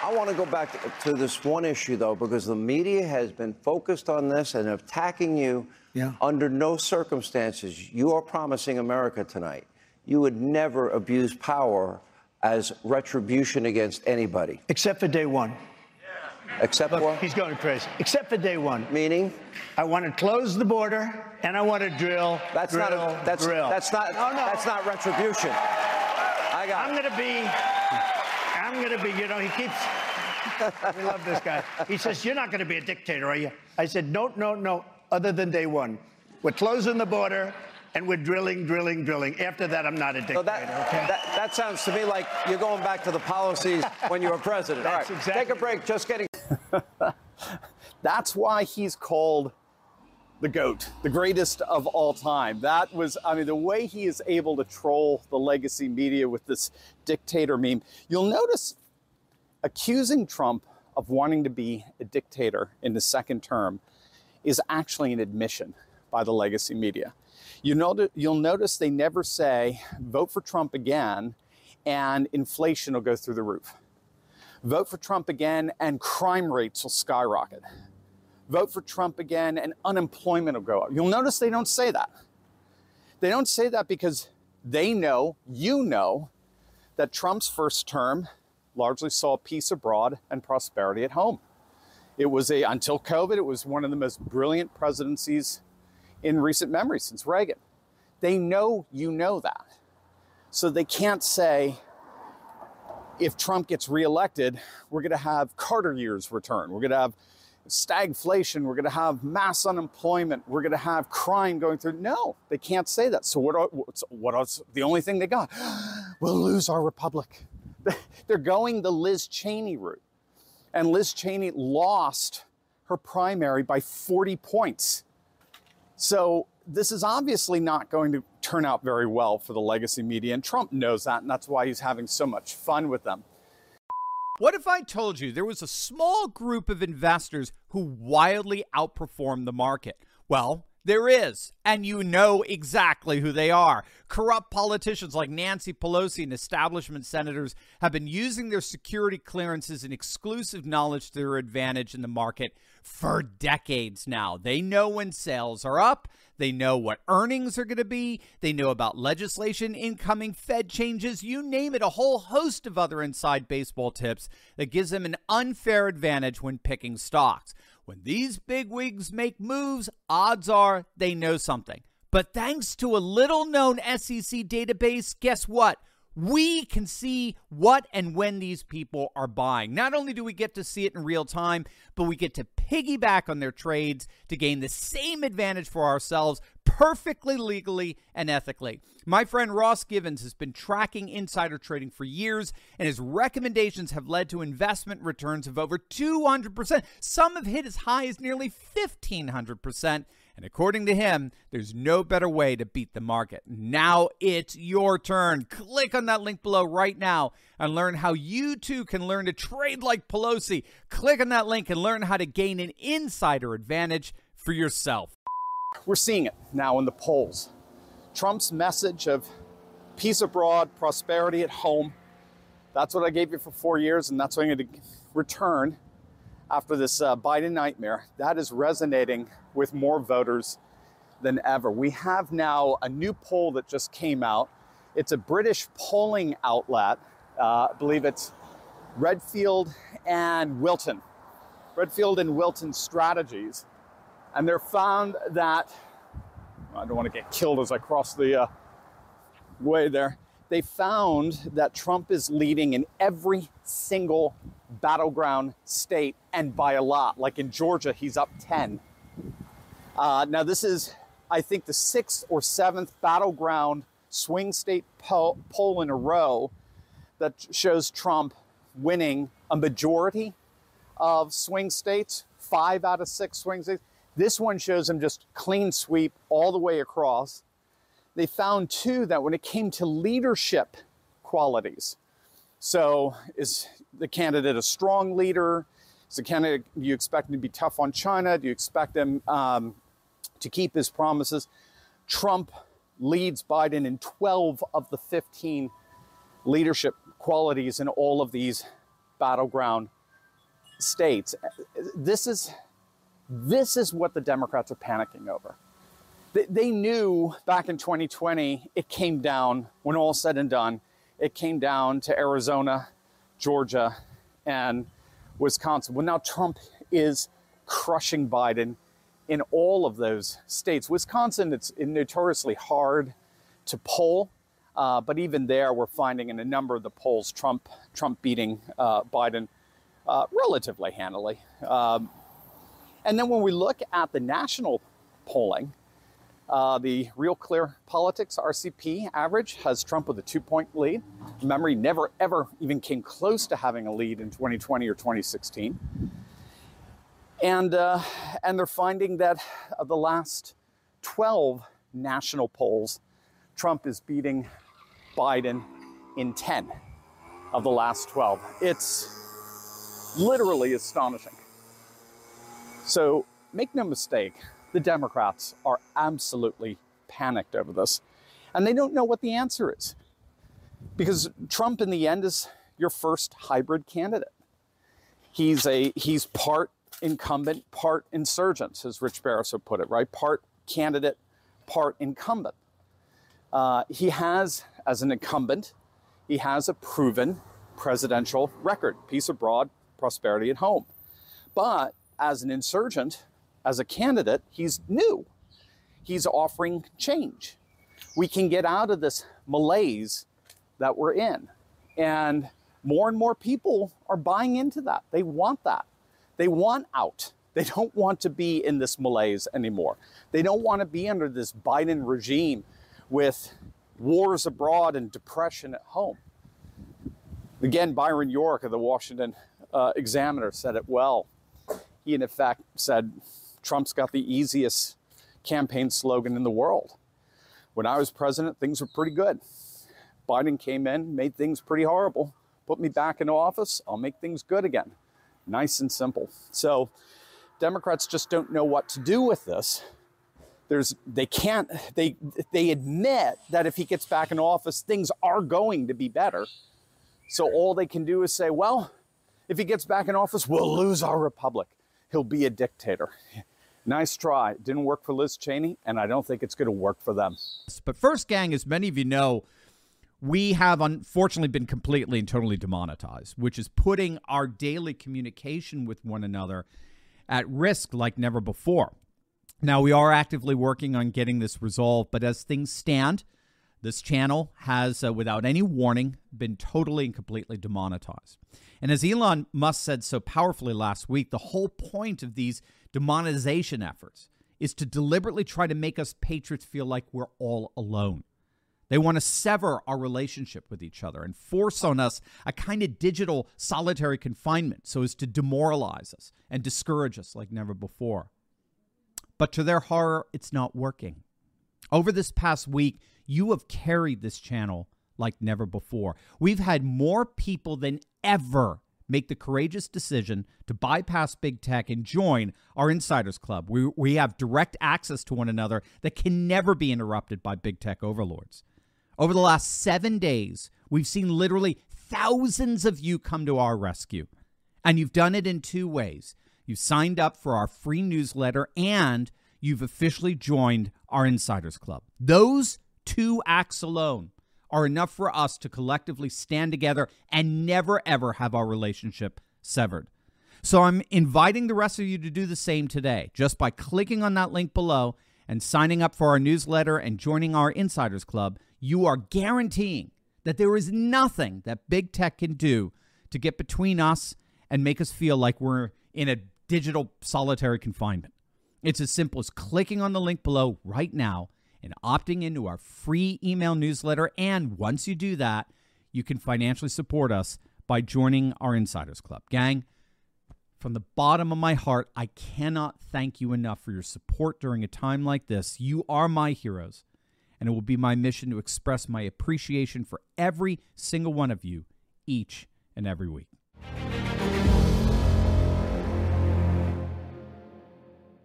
I want to go back to this one issue, though, because the media has been focused on this and attacking you. Under no circumstances, you are promising America tonight you would never abuse power as retribution against anybody. Except for day one. Except what? He's going crazy. Except for day one. Meaning? I want to close the border and I want to drill. That's not retribution. I'm going to be, you know, he keeps, we love this guy. He says, you're not going to be a dictator, are you? I said, no, other than day one. We're closing the border and we're drilling. After that, I'm not a dictator, okay? That sounds to me like you're going back to the policies when you were president. That's All right, exactly. take a break. Just kidding. That's why he's called the GOAT, the greatest of all time. That was, I mean, the way he is able to troll the legacy media with this dictator meme. You'll notice accusing Trump of wanting to be a dictator in the second term is actually an admission by the legacy media. You'll notice they never say, vote for Trump again and inflation will go through the roof. Vote for Trump again and crime rates will skyrocket. Vote for Trump again and unemployment will go up. You'll notice they don't say that. They don't say that because they know, you know, that Trump's first term largely saw peace abroad and prosperity at home. It was until COVID, it was one of the most brilliant presidencies in recent memory since Reagan. They know you know that. So they can't say, if Trump gets reelected, we're going to have Carter years return. We're going to have stagflation. We're going to have mass unemployment. We're going to have crime going through. No, they can't say that. So what else? The only thing they got, we'll lose our republic. They're going the Liz Cheney route. And Liz Cheney lost her primary by 40 points. So this is obviously not going to turn out very well for the legacy media, and Trump knows that, and that's why he's having so much fun with them. What if I told you there was a small group of investors who wildly outperformed the market? Well, there is, and you know exactly who they are. Corrupt politicians like Nancy Pelosi and establishment senators have been using their security clearances and exclusive knowledge to their advantage in the market for decades now. They know when sales are up. They know what earnings are going to be. They know about legislation, incoming Fed changes, you name it, a whole host of other inside baseball tips that gives them an unfair advantage when picking stocks. When these bigwigs make moves, odds are they know something. But thanks to a little-known SEC database, guess what? We can see what and when these people are buying. Not only do we get to see it in real time, but we get to piggyback on their trades to gain the same advantage for ourselves perfectly legally and ethically. My friend Ross Givens has been tracking insider trading for years, and his recommendations have led to investment returns of over 200%. Some have hit as high as nearly 1,500%. And according to him, there's no better way to beat the market. Now it's your turn. Click on that link below right now and learn how you too can learn to trade like Pelosi. Click on that link and learn how to gain an insider advantage for yourself. We're seeing it now in the polls. Trump's message of peace abroad, prosperity at home. That's what I gave you for 4 years, and that's what I'm going to return after this Biden nightmare. That is resonating with more voters than ever. We have now a new poll that just came out. It's a British polling outlet. I believe it's Redfield and Wilton. Redfield and Wilton Strategies. And they're found that, I don't want to get killed as I cross the way there. They found that Trump is leading in every single battleground state, and by a lot. Like in Georgia, he's up 10. Now this is, I think, the 6th or 7th battleground swing state poll in a row that shows Trump winning a majority of swing states, 5 out of 6 swing states. This one shows him just clean sweep all the way across. They found too that when it came to leadership qualities, so is the candidate a strong leader? Is the candidate, do you expect him to be tough on China? Do you expect him to keep his promises? Trump leads Biden in 12 of the 15 leadership qualities in all of these battleground states. This is what the Democrats are panicking over. They knew back in 2020, it came down, when all said and done, it came down to Arizona, Georgia, and Wisconsin. Well, now Trump is crushing Biden in all of those states. Wisconsin, it's notoriously hard to poll, but even there, we're finding in a number of the polls, Trump beating Biden relatively handily. And then when we look at the national polling, the Real Clear Politics RCP average has Trump with a 2-point lead. Remember, he never, ever even came close to having a lead in 2020 or 2016. And they're finding that of the last 12 national polls, Trump is beating Biden in 10 of the last 12. It's literally astonishing. So make no mistake, the Democrats are absolutely panicked over this. And they don't know what the answer is. Because Trump, in the end, is your first hybrid candidate. He's part incumbent, part insurgent, as Rich Barroso put it, right? Part candidate, part incumbent. He has, as an incumbent, he has a proven presidential record, peace abroad, prosperity at home. But as an insurgent, as a candidate, he's new. He's offering change. We can get out of this malaise that we're in. And more people are buying into that. They want that. They want out. They don't want to be in this malaise anymore. They don't want to be under this Biden regime with wars abroad and depression at home. Again, Byron York of the Washington Examiner said it well. He, in effect, said, Trump's got the easiest campaign slogan in the world. When I was president, things were pretty good. Biden came in, made things pretty horrible, put me back in office, I'll make things good again. Nice and simple. So Democrats just don't know what to do with this. They admit that if he gets back in office, things are going to be better. So all they can do is say, well, if he gets back in office, we'll lose our republic. He'll be a dictator. Nice try. It didn't work for Liz Cheney, and I don't think it's going to work for them. But first, gang, as many of you know, we have unfortunately been completely and totally demonetized, which is putting our daily communication with one another at risk like never before. Now, we are actively working on getting this resolved, but as things stand, this channel has, without any warning, been totally and completely demonetized. And as Elon Musk said so powerfully last week, the whole point of these demonetization efforts is to deliberately try to make us patriots feel like we're all alone. They want to sever our relationship with each other and force on us a kind of digital solitary confinement so as to demoralize us and discourage us like never before. But to their horror, it's not working. Over this past week, you have carried this channel like never before. We've had more people than ever make the courageous decision to bypass big tech and join our Insiders Club. We have direct access to one another that can never be interrupted by big tech overlords. Over the last 7 days, we've seen literally thousands of you come to our rescue. And you've done it in two ways. You've signed up for our free newsletter and you've officially joined our Insiders Club. Those two acts alone are enough for us to collectively stand together and never, ever have our relationship severed. So I'm inviting the rest of you to do the same today, just by clicking on that link below and signing up for our newsletter and joining our Insiders Club. You are guaranteeing that there is nothing that big tech can do to get between us and make us feel like we're in a digital solitary confinement. It's as simple as clicking on the link below right now and opting into our free email newsletter. And once you do that, you can financially support us by joining our Insiders Club. Gang, from the bottom of my heart, I cannot thank you enough for your support during a time like this. You are my heroes, and it will be my mission to express my appreciation for every single one of you each and every week.